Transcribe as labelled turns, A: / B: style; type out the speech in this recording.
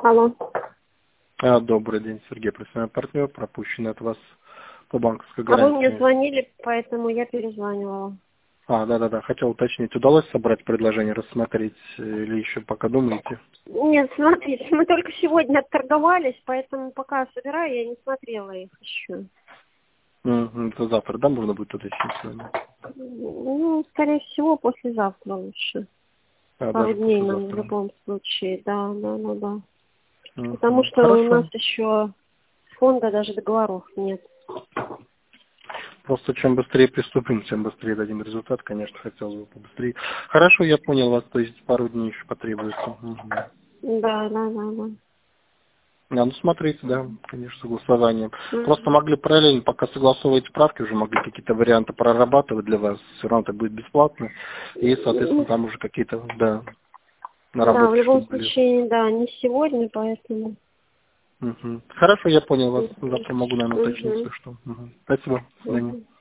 A: Алло.
B: Добрый день, Сергей, профессиональный партнер, пропущенный от вас по банковской
A: А вы мне
B: гарантии.
A: звонили, поэтому я перезванивала.
B: Да. Хотел уточнить, удалось собрать предложение, рассмотреть или еще пока думаете?
A: Нет, смотрите, мы только сегодня отторговались, поэтому пока собираю, я не смотрела их еще.
B: Это завтра, да, можно будет уточнить с вами?
A: Ну, скорее всего, послезавтра лучше. Пару
B: Даже
A: дней нам в
B: послезавтра.
A: любом случае, да. Потому что у нас
B: Хорошо.
A: еще с фонда даже договоров нет.
B: Просто чем быстрее приступим, тем быстрее дадим результат. Конечно, хотелось бы побыстрее. Хорошо, я понял вас, то есть пару дней еще потребуется.
A: Да.
B: Ну смотрите, да, конечно, согласование. Просто
A: Мгм.
B: могли параллельно, пока согласовываете правки, уже могли какие-то варианты прорабатывать для вас. Все равно это будет бесплатно. И, соответственно, там уже какие-то, да,
A: Да, в
B: наработки,
A: любом
B: чтобы были.
A: случае, да, не сегодня, поэтому.
B: Хорошо, я понял вас. Завтра могу, наверное, уточнить,
A: Мгм.
B: если что. Спасибо. До свидания.
A: Мгм.